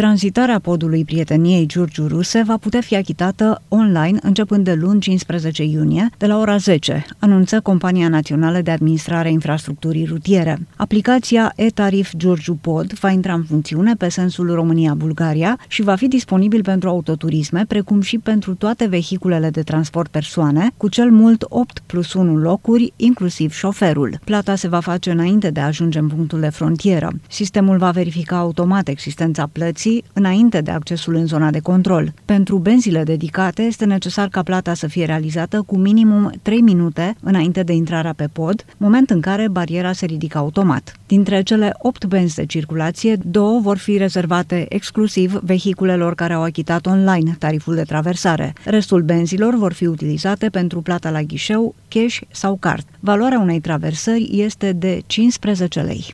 Tranzitarea podului Prieteniei Giurgiu-Ruse va putea fi achitată online începând de luni 15 iunie, de la ora 10, anunță Compania Națională de Administrare a Infrastructurii Rutiere. Aplicația e-Tarif Giurgiu Pod va intra în funcțiune pe sensul România-Bulgaria și va fi disponibil pentru autoturisme, precum și pentru toate vehiculele de transport persoane, cu cel mult 8+1 locuri, inclusiv șoferul. Plata se va face înainte de a ajunge în punctul de frontieră. Sistemul va verifica automat existența plății înainte de accesul în zona de control. Pentru benzile dedicate este necesar ca plata să fie realizată cu minimum 3 minute înainte de intrarea pe pod, moment în care bariera se ridică automat. Dintre cele 8 benzi de circulație, 2 vor fi rezervate exclusiv vehiculelor care au achitat online tariful de traversare. Restul benzilor vor fi utilizate pentru plata la ghișeu, cash sau card. Valoarea unei traversări este de 15 lei.